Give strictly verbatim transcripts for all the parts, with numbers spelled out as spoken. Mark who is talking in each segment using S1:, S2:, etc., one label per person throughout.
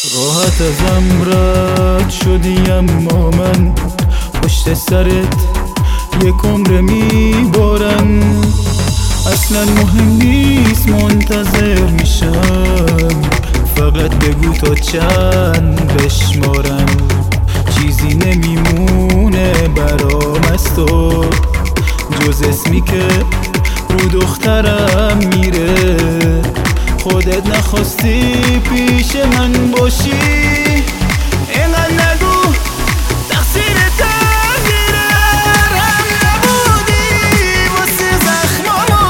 S1: راحت ازم رد شدی اما من پشت سرت یک عمر میبارم. اصلا مهم نیست منتظر میشم، فقط بگو تا چند بشمارم. چیزی نمیمونه برام از تو جز اسمی که رو دخترم میره. خودت نخواستی پیش من باشی، اینقدر نگو تقصیر تقدیره. هم نبودی واسه زخمامو،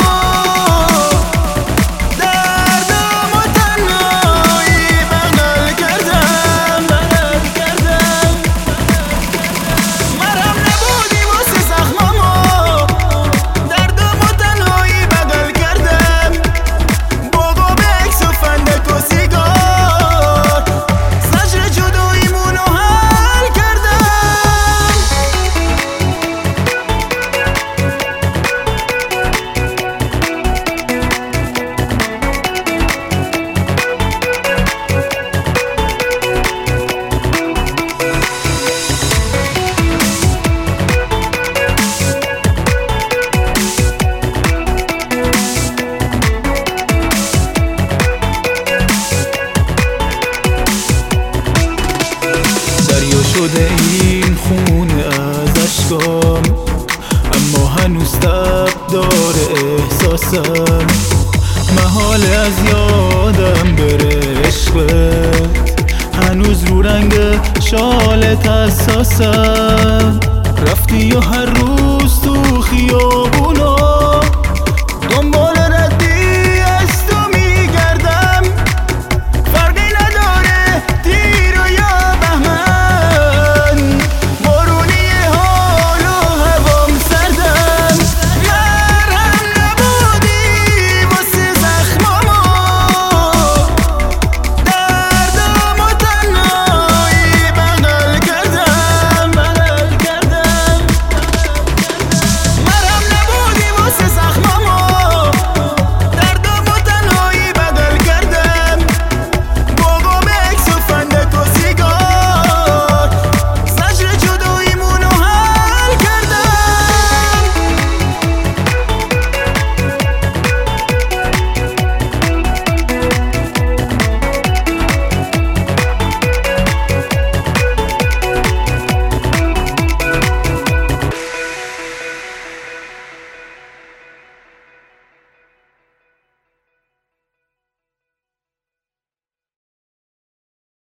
S1: دردم و تنهایی بغل کردم بغل کردم. مرهم نبودی واسه زخمامو، دردم و تنهایی بغل کردم. بابا به عکس و فندک و سیگار زجر جداییمونو حل کردم. دریا شده این خونه از اشکام، اما هنوز تب داره احساسم. محاله از یادم بره عشقت، هنوز رو رنگ شالت حساسم. رفتی و هر روز تو خیال